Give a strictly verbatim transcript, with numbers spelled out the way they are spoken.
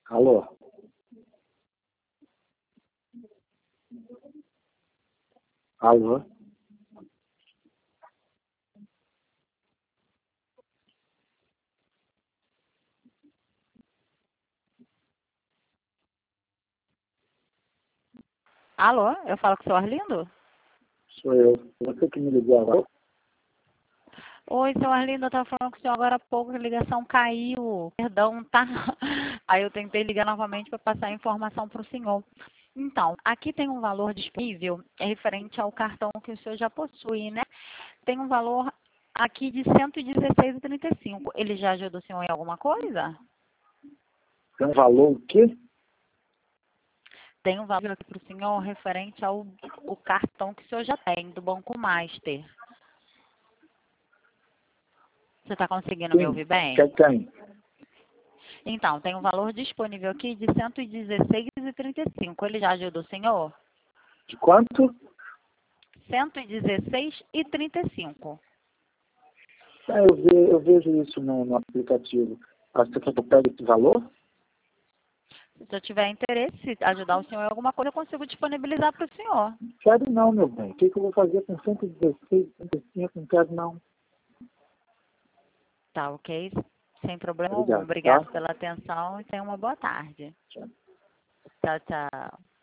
Alô? Alô? Alô, eu falo com o senhor Arlindo? Sou eu. Você que me ligou agora? Oi, senhor Arlindo, eu estava falando com o senhor agora há pouco, a ligação caiu. Perdão, tá? Aí eu tentei ligar novamente para passar a informação para o senhor. Então, aqui tem um valor disponível, é referente ao cartão que o senhor já possui, né? Tem um valor aqui de cento e dezesseis reais e trinta e cinco. Ele já ajudou o senhor em alguma coisa? Tem um valor o quê? Tem um valor aqui para o senhor referente ao o cartão que o senhor já tem, do Banco Master. Você está conseguindo me Sim. ouvir bem? Que tem? Então, tem um valor disponível aqui de cento e dezesseis reais e trinta e cinco. Ele já ajuda o senhor? De quanto? cento e dezesseis reais e trinta e cinco. É, eu, ve, eu vejo isso no, no aplicativo. Ah, você quer que eu pegue esse valor? Se eu tiver interesse em ajudar o senhor em alguma coisa, eu consigo disponibilizar para o senhor. Quero não, meu bem. O que, que eu vou fazer com cento e dezesseis, trinta e cinco? Não quero não. Tá, ok? Sem problema algum. Obrigado, tá? Obrigado pela atenção e tenha uma boa tarde. Tchau. Tchau, tchau.